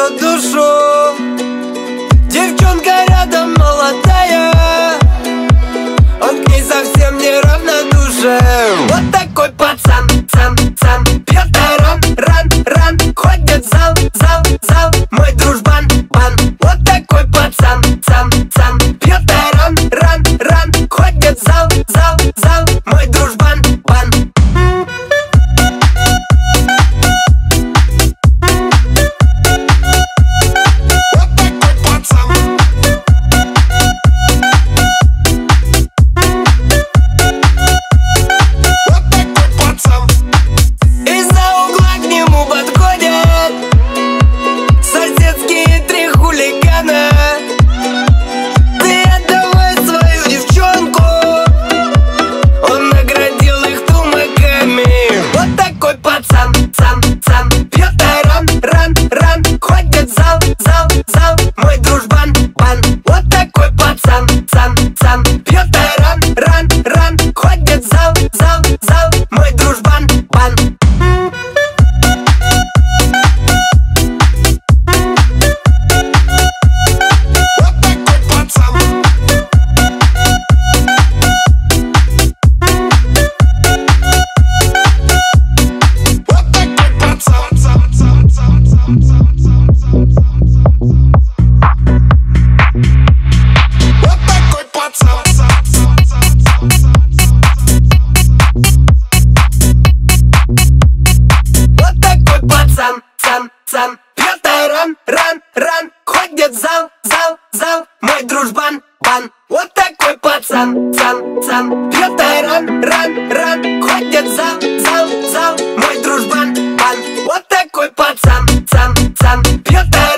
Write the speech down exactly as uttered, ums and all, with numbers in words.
его душу. Девчонка рядом молодая, он к ней совсем не равнодушен. Вот такой пацан, цан, цан, пьет ран, ран, ран, ходит в зал, зал, зал, мой дружбан, бан. Вот такой пацан, цан, цан, пьет ран, ран, ран, ходит в зал, зал, зал, мой дружбан, бан. Цан, пьет ран, ран, ран, ходит в зал, зал, зал, мой дружбан, бан. Вот такой пацан, цан, цан, пьет ран, ран, ран, ходит в зал, зал, зал, мой дружбан, бан. Вот такой пацан, цан, цан, пьет